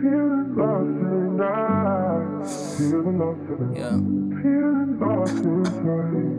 Feeling lost tonight. Feeling lost tonight. Yeah. Feeling lost inside.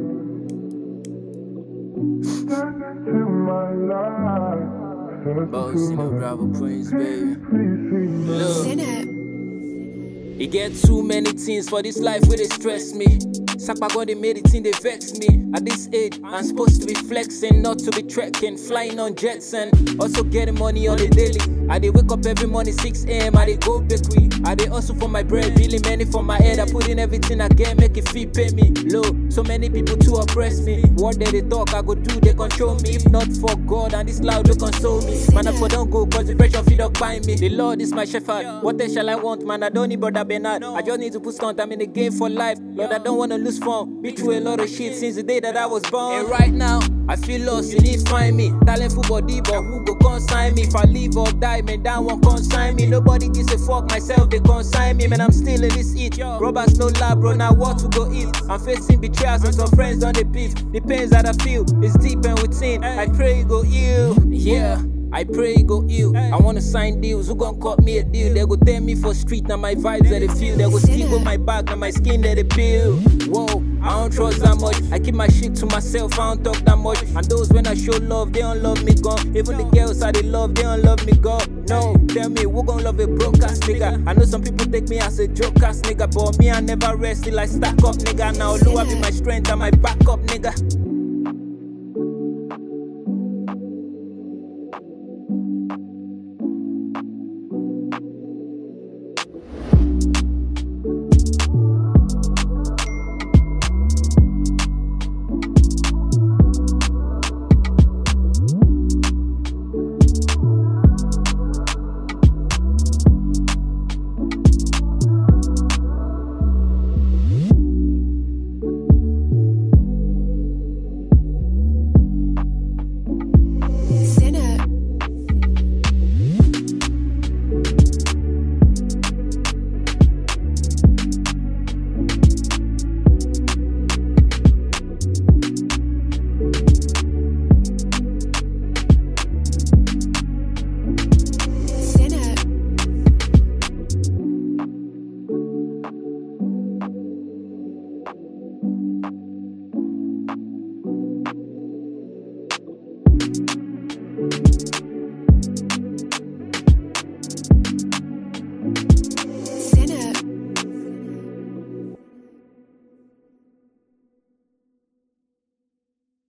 Step into my life. Boss in the Bravo Prince, baby. Please see me. Look. You get too many things for this life where they stress me. Sakpa God, they made it thing, they vex me. At this age, I'm supposed to be flexing, not to be trekking, flying on jets and also getting money on the daily. I dey wake up every morning 6 a.m. I dey go bakery. I dey hustle for my bread, really many for my head. I put in everything I get, make it fee pay me low. So many people to oppress me. What they talk, I go do, they control me. If not for God and this loud, they console me. Man, I for don't go, cause the pressure feed up by me. The Lord is my shepherd. What else shall I want, man? I don't need brother Bernard. I just need to put stunt, I'm in the game for life. Lord, I don't wanna lose form. Been through a lot of shit since the day that I was born. And right now, I feel lost, you need find me. Talentful body, but who go consign me? If I live or die, man, that won't consign me. Nobody gives a fuck, myself, they consign me. Man, I'm still in this heat. Robbers no lab, bro, now what to go eat? I'm facing betrayals and some friends on the beef. The pains that I feel is deep and within. I pray you go ill, yeah. I pray you go ill. I wanna sign deals, who gon' cut me a deal? They go tell me for street, now my vibes that they feel. They go stick with my back, now my skin that they peel. Whoa, I don't trust that much. I keep my shit to myself, I don't talk that much. And those when I show love, they don't love me gone. Even the girls I they love, they don't love me gone. No, tell me, who gon' love a broke ass nigga? I know some people take me as a joke ass nigga, but me I never rest till I stack up nigga. Now Lua be my strength and my backup nigga.